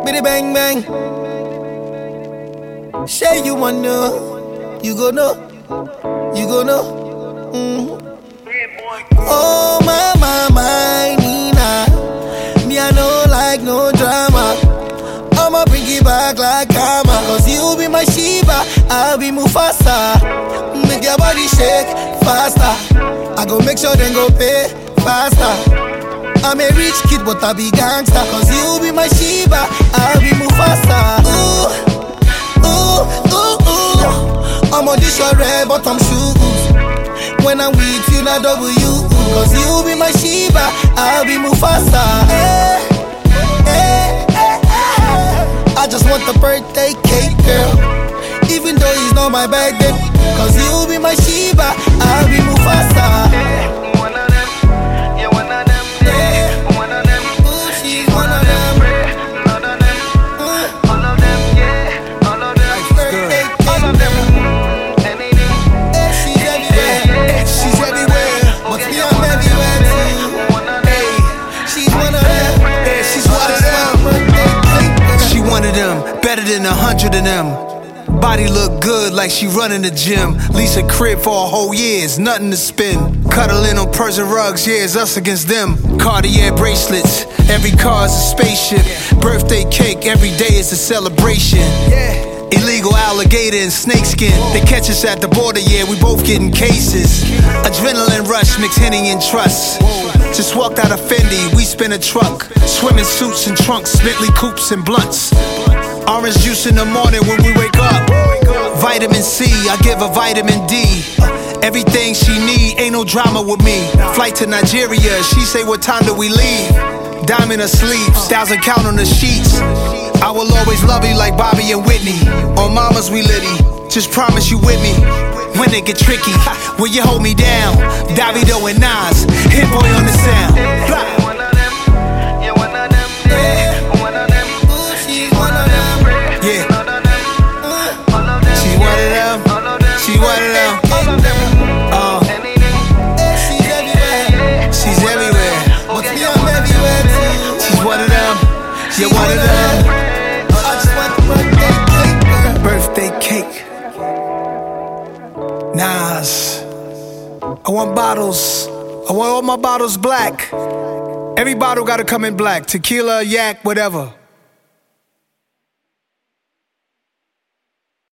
Biddy bang bang. Say you want know, you go know, you go know. Oh my Nina, me I know like no drama. I'ma bring it back like karma. Cause you be my Shiva, I'll be Mufasa. Make your body shake faster. I go make sure then go pay faster. I'm a rich kid but I be gangster. Cause you be my Shiva, I'll be Mufasa. Ooh, I'm on this your red bottom shoes. When I'm with you, not W. Cause you be my Shiva, I'll be Mufasa. I just want the birthday cake, girl. Even though it's not my birthday. Cause you be my Shiva, I'll be Mufasa. One of them, yeah, one of them, yeah, one of them. Ooh, she's one of them. All of them, all of them, yeah, all of them. Birthday All of cake, them, anything. she's everywhere. She's everywhere. But me, I'm everywhere too. One of them, She's one of them. Yeah, she's one of them. Birthday cake, girl. She one of them, better than 100 of them. Body look good like she running the gym. Lease a crib for a whole year, it's nothing to spend. Cuddling on Persian rugs, yeah, it's us against them. Cartier bracelets, every car's a spaceship. Birthday cake, every day is a celebration. Illegal alligator and snakeskin. They catch us at the border, yeah, we both getting cases. Adrenaline rush, mix Henny and trust. Just walked out of Fendi, we spin a truck. Swimming suits and trunks, Bentley coupes and blunts. Orange juice in the morning when we wake up. Vitamin C, I give her vitamin D. Everything she need, ain't no drama with me. Flight to Nigeria, she say what time do we leave? Diamond asleep, 1,000 count on the sheets. I will always love you like Bobby and Whitney. On mamas we litty, just promise you with me. When it get tricky, will you hold me down? Davido and Nas, hit boy on the sound. Blah. one of them, yeah, one of them, yeah, one of them. Ooh, she's one of them. Yeah, All of them, all of them. she one of them. All of them, She one of them. all of them. Anything, She's everywhere. She's everywhere. But me, I'm everywhere too. She's one of them. You're one of them. I just want the birthday cake, girl. Birthday cake. Nas. I want bottles. I want all my bottles black. Every bottle gotta come in black. Tequila, yak, whatever.